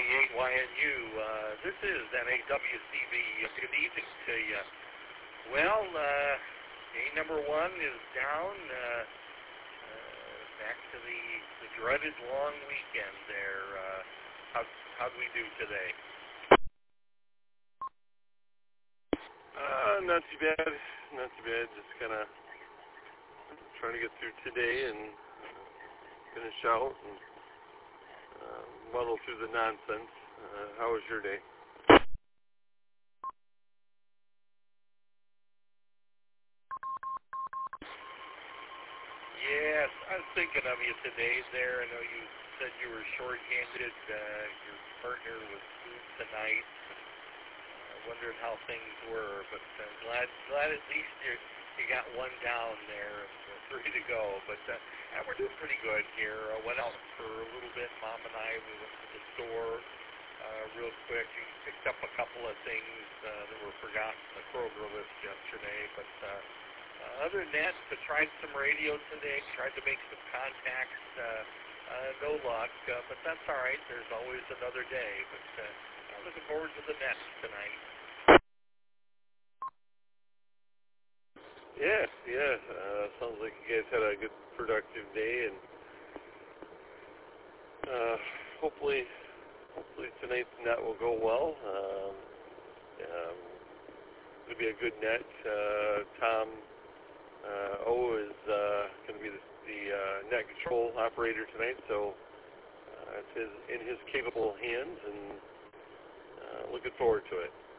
KYNU. This is NAWCB. Good evening to you. Well, game number one is down. Back to the dreaded long weekend there. How'd we do today? Not too bad. Not too bad. Just kind of trying to get through today and finish out and muddle through the nonsense. How was your day? Yes, I was thinking of you today there. I know you said you were short-handed. Your partner was moved tonight. Wondering how things were, but glad at least you got one down there and three to go. But we're doing pretty good here. Went out for a little bit. Mom and I, we went to the store real quick. We picked up a couple of things that were forgotten on the Kroger list yesterday. But other than that, tried some radio today. Tried to make some contacts. No luck, but that's all right. There's always another day. But I'm looking forward to the Nets tonight. Yeah. Sounds like you guys had a good, productive day, and hopefully tonight's net will go well. It'll be a good net. Tom O is going to be the net control operator tonight, so it's in his capable hands, and looking forward to it.